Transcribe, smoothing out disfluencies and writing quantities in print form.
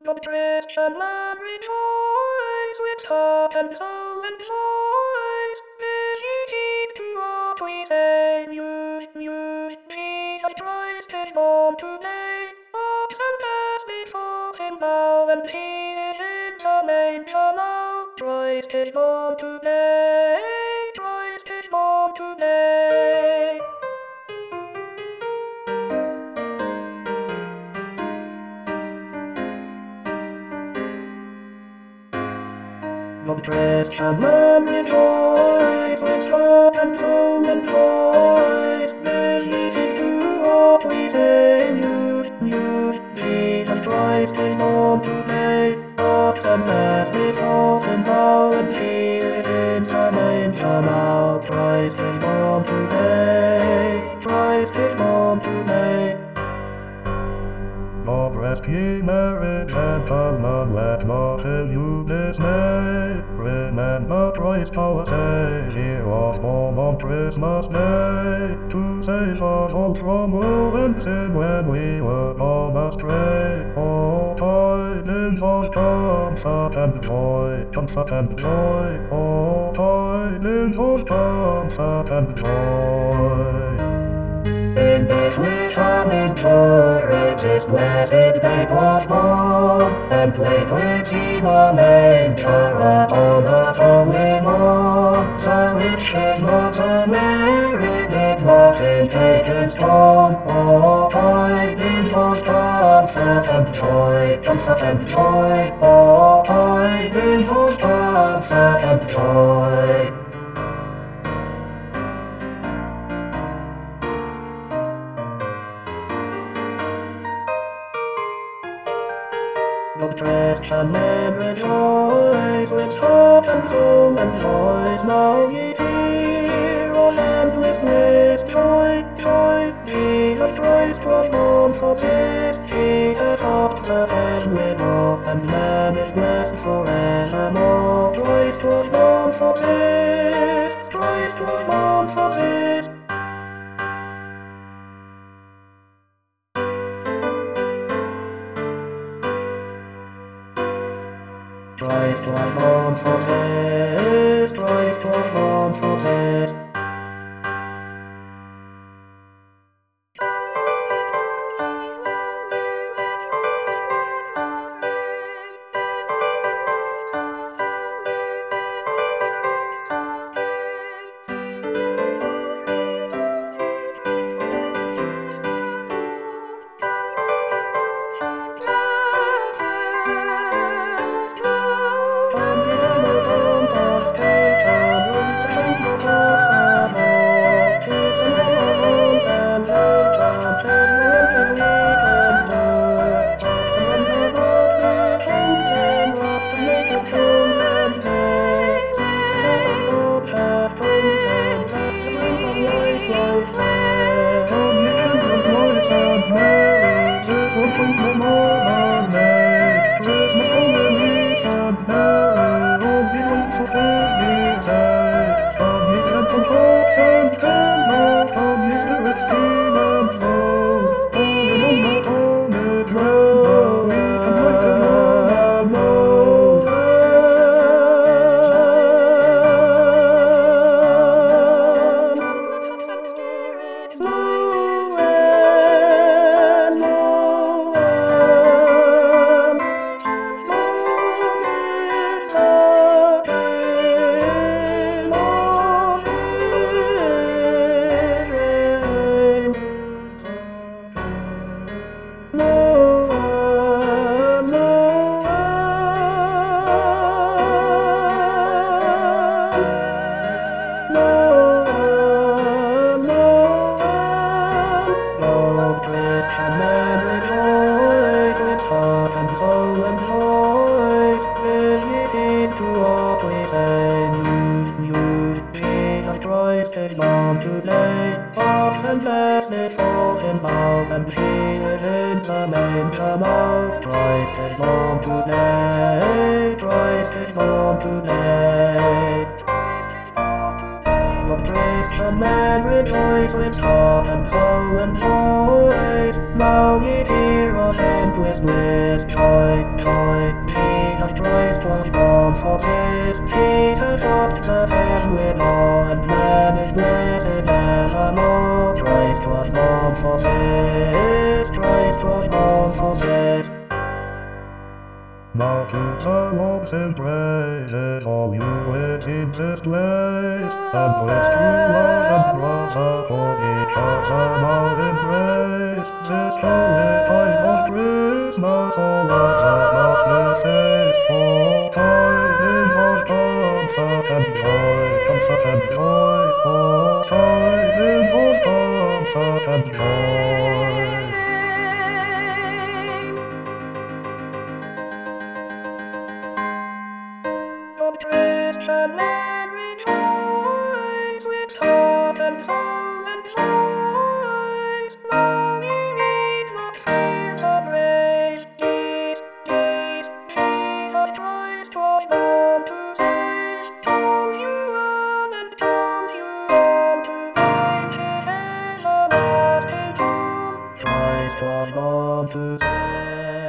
The Christian man rejoice with heart and soul and voice. Give ye heed to what we say. News, Jesus Christ is born today. Ox and ass before him bow, and he is in the manger now. Christ is born today. Christ is born today. The Christian man rejoice with heart and soul and voice. Give ye heed to what we say. News, Jesus Christ is born today. Ox and ass before him bow, and he is in the manger now. Christ is born today. Christ is born today. God rest ye merry gentlemen, let not till you dismay. Remember Christ our Saviour was born on Christmas Day, to save us all from woe and sin when we were gone astray. Oh, tidings of comfort and joy, comfort and joy. Oh, tidings of comfort and joy. In Bethlehem in courage his blessed babe was born, and laid with him a manger upon a holy morn. So which his mother Mary did not in taken scorn. Oh, tidings of comfort and joy, comfort and joy. Oh, tidings of comfort and joy. The Christian men rejoice with heart and soul and voice. Now ye hear, all endless bliss, joy, joy. Jesus Christ was born for this. He hath oft the heavenly door, and man is blessed forevermore. Christ was born for this. Christ was born for this. Christ was born for this, Christ was born for this. Christ is born today. Ox and ass before him bow, and he is in the manger now. Christ is born today. Christ is born today. The Christian men rejoice with heart and soul and voice. Now ye hear of endless bliss, joy. Jesus Christ was born for this. He has walked the earth with law, and man is blessed evermore. Christ was born for this. Christ was born for this. Now to the Lord's in praises, all you in this place, and praise true love and brother for each other now embrace. This holy time of Christmas, all of us may face, all tidings of comfort and joy, all tidings of comfort and joy. Christian men rejoice with heart and soul and voice, longing in the fields of grace. Jesus Christ was born to save. Come you on and come you on to find his everlasting tomb. Christ was born to save.